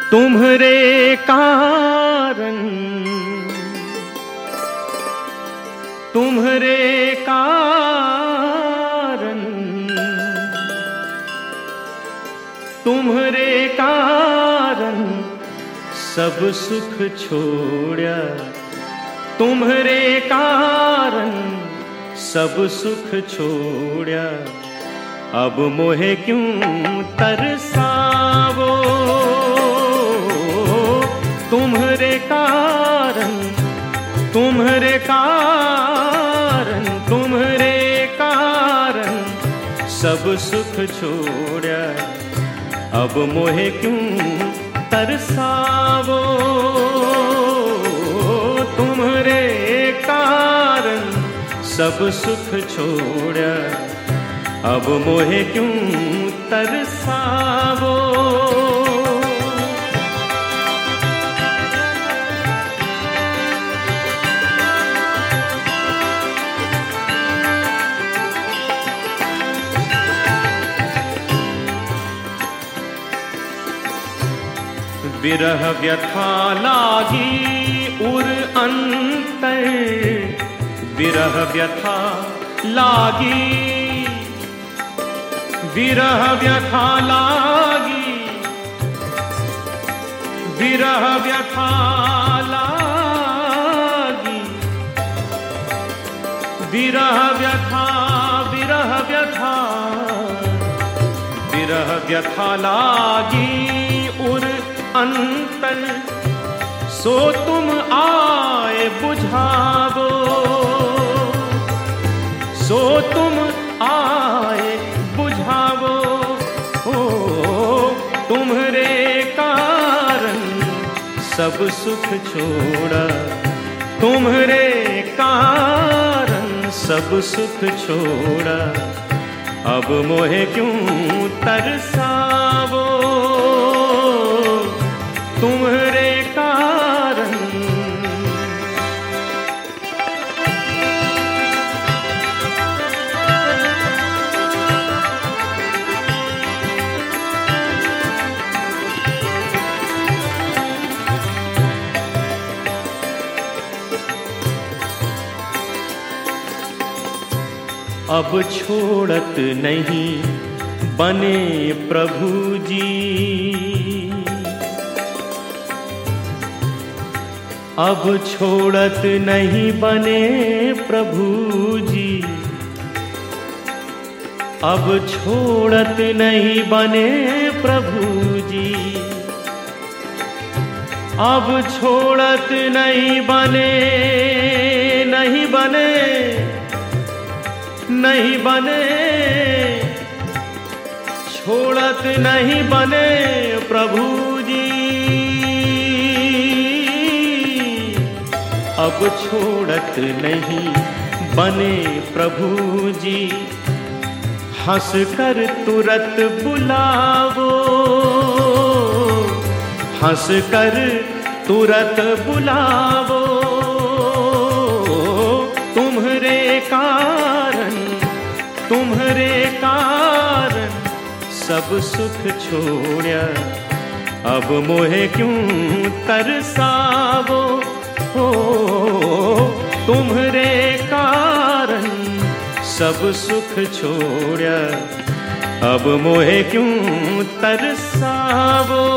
तुम्हरे कारण, तुम्हरे कारण, तुम्हरे कारण सब सुख छोड़ा, तुम्हरे कारण सब सुख छोड़ा। अब मोहे क्यों तरसावो, तुम्हरे कारण, तुम्हरे कारण, तुम्हरे कारण सब सुख छोड़ा। अब मोहे क्यों तरसावो, तुम्हरे कारण सब सुख छोड़ा। अब मोहे क्यों तरसावो। विरह व्यथा लागी उर अंतर, विरह व्यथा लागी, विरह व्यथा लागी, विरह व्यथा लागी, विरह व्यथा, विरह व्यथा, विरह व्यथा लागी उर अंतर। सो तुम आए बुझावो, सो तुम आए बुझावो। ओ तुम्हरे कारण सब सुख छोड़ा, तुम्हरे कारण सब सुख छोड़ा। अब मोहे क्यों तरसावो, तुम्हरे कारण। अब छोड़त नहीं बने प्रभु जी, अब छोड़त नहीं बने प्रभु जी, अब छोड़त नहीं बने प्रभु जी, अब छोड़त नहीं बने, नहीं बने, नहीं बने, छोड़त नहीं बने प्रभु जी। अब छोड़त नहीं बने प्रभु जी। हंस कर तुरत बुलावो, हंस कर तुरत बुलावो। तुम्हरे कारण, तुम्हरे कारण सब सुख छोड़ा। अब मोहे क्यों तरसावो, हो तुम्हरे कारण सब सुख छोड़ा। अब मोहे क्यों तरसावो।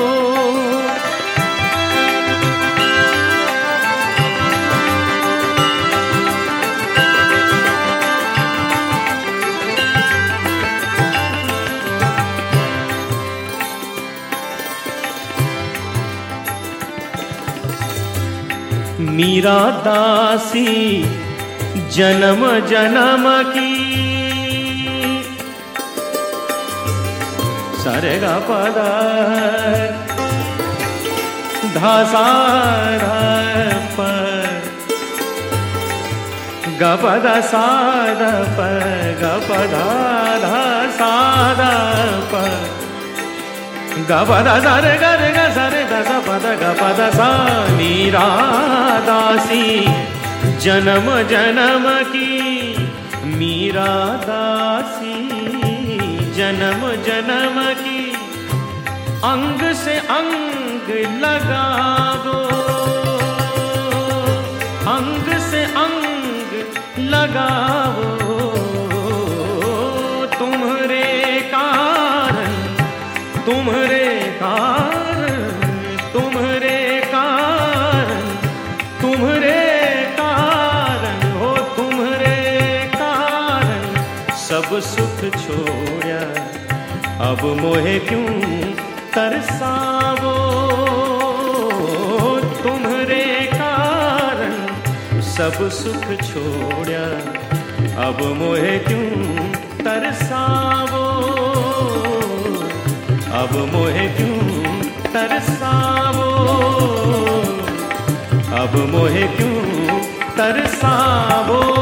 मीरा दासी जन्म जन्म की, सारे गा पदा धा सा धा प, गा पदा सा धा प, गा पदा धा सा धा प, गा पदा सा रे गा रे गा सा रे धा सा पदा गा पदा सा। मीरा दासी जन्म जन्म की, मीरा दासी जन्म जन्म की। अंग से अंग लगावो, अंग से अंग लगावो, तुम्हारे कारण, तुम्हारे कारण, तुम्हारे कारण, तुम्हारे कारण हो, तुम्हारे कारण सब सुख छोड़ा, अब मोहे क्यों तरसावो, तुम्हारे कारण सब सुख छोड़ा, अब मोहे क्यों तरसावो, अब मोहे क्यों तरसावो, अब मोहे क्यों तरसावो।